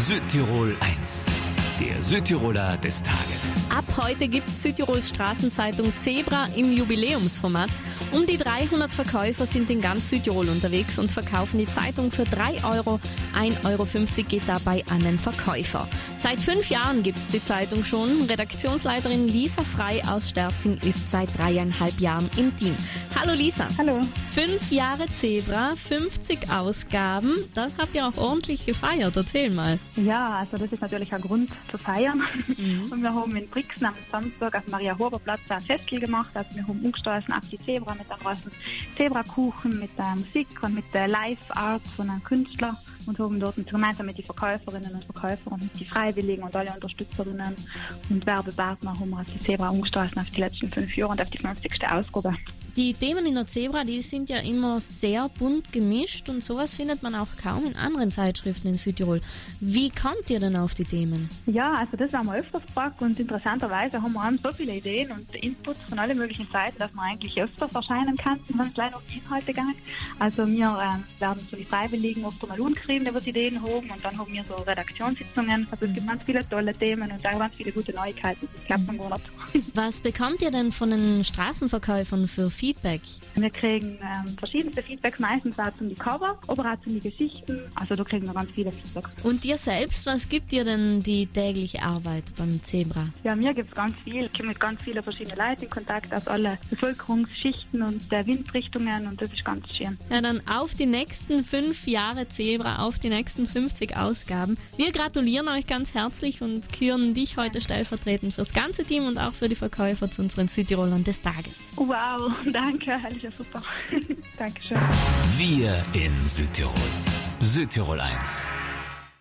Südtirol 1, der Südtiroler des Tages. Ab heute gibt's Südtirols Straßenzeitung Zebra im Jubiläumsformat. Um die 300 Verkäufer sind in ganz Südtirol unterwegs und verkaufen die Zeitung für 3 Euro. 1,50 Euro geht dabei an den Verkäufer. Seit 5 Jahren gibt's die Zeitung schon. Redaktionsleiterin Lisa Frei aus Sterzing ist seit 3,5 Jahren im Team. Hallo Lisa. Hallo. 5 Jahre Zebra, 50 Ausgaben. Das habt ihr auch ordentlich gefeiert. Erzähl mal. Ja, also das ist natürlich ein Grund zu feiern. Und wir haben in Brixen am Samstag auf dem Maria-Huber-Platz ein Festel gemacht. Also wir haben umgestoßen auf die Zebra mit einem großen Zebrakuchen, mit der Musik und mit der Live-Art von einem Künstler. Und haben dort gemeinsam mit den Verkäuferinnen und Verkäufern und mit den Freiwilligen und alle Unterstützerinnen und Werbepartner haben wir die Zebra umgestoßen auf die letzten 5 Jahre und auf die 50. Ausgabe. Die Themen in der Zebra, die sind ja immer sehr bunt gemischt und sowas findet man auch kaum in anderen Zeitschriften in Südtirol. Wie kommt ihr denn auf die Themen? Ja, also das haben wir öfters gefragt und interessanterweise haben wir so viele Ideen und Inputs von allen möglichen Seiten, dass wir eigentlich öfters erscheinen könnten, wenn es leider um die Inhalte geht. Also wir werden so die Freiwilligen oft einmal umgeschrieben, über die Ideen haben und dann haben wir so Redaktionssitzungen. Also es gibt ganz viele tolle Themen und auch ganz viele gute Neuigkeiten. Das klappt man gar nicht. Was bekommt ihr denn von den Straßenverkäufern für Feedback? Wir kriegen verschiedenste Feedbacks, meistens auch zu den Cover, aber auch zu den Geschichten. Also da kriegen wir ganz viele Feedbacks. Und dir selbst, was gibt dir denn die tägliche Arbeit beim Zebra? Ja, mir gibt es ganz viel. Ich komme mit ganz vielen verschiedenen Leuten in Kontakt aus allen Bevölkerungsschichten und der Windrichtungen und das ist ganz schön. Ja, dann auf die nächsten 5 Jahre Zebra, auf die nächsten 50 Ausgaben. Wir gratulieren euch ganz herzlich und küren dich heute stellvertretend fürs ganze Team und auch für die Verkäufer zu unseren Südtirolern des Tages. Wow, danke, das ist ja super. Dankeschön. Wir in Südtirol. Südtirol 1.